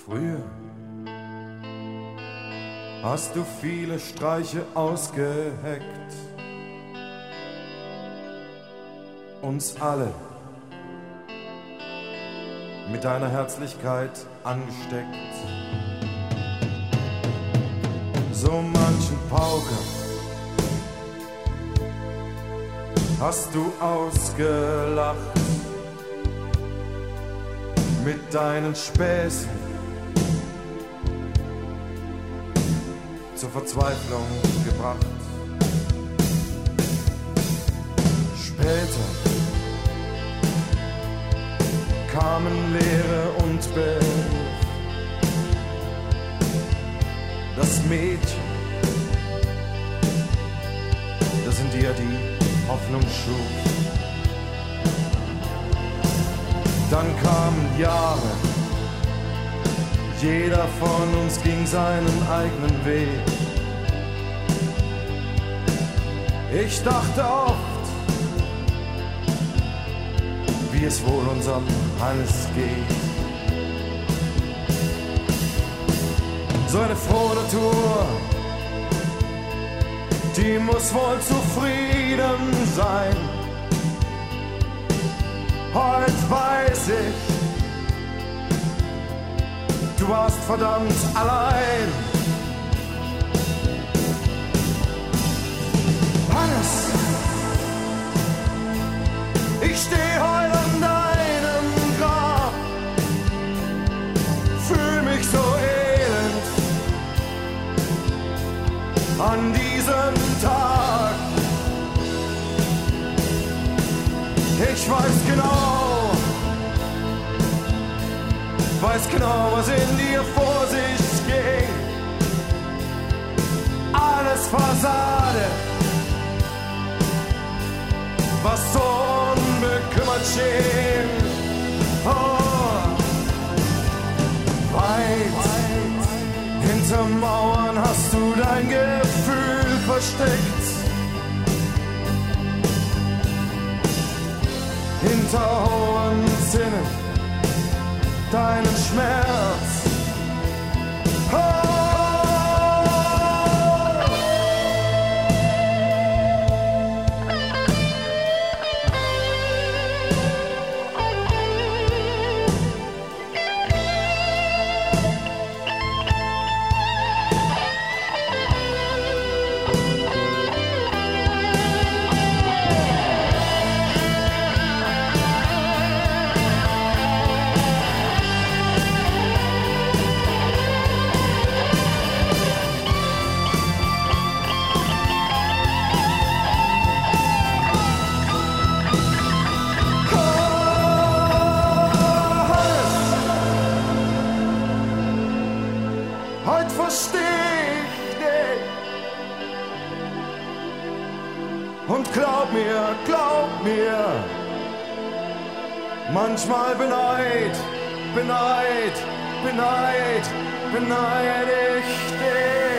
Früher hast du viele Streiche ausgeheckt, uns alle mit deiner Herzlichkeit angesteckt. So manchen Pauker hast du ausgelacht mit deinen Späßen zur Verzweiflung gebracht. Später kamen Lehre und Beruf. Das Mädchen, das in dir die Hoffnung schuf. Dann kamen Jahre, jeder von uns ging seinen eigenen Weg. Ich dachte oft, wie es wohl unserem Hannes geht. So eine frohe Natur, die muss wohl zufrieden sein. Heute weiß ich, du warst verdammt allein. Hannes, ich steh heute an deinem Grab, fühl mich so elend an diesem Tag. Ich weiß genau, was in dir vor sich ging. Alles Fassade, was so unbekümmert schien. Oh, weit hinter Mauern hast du dein Gefühl versteckt. Hinter hohen Zinnen deinen Schmerz. Oh. Glaub mir, manchmal beneid ich dich.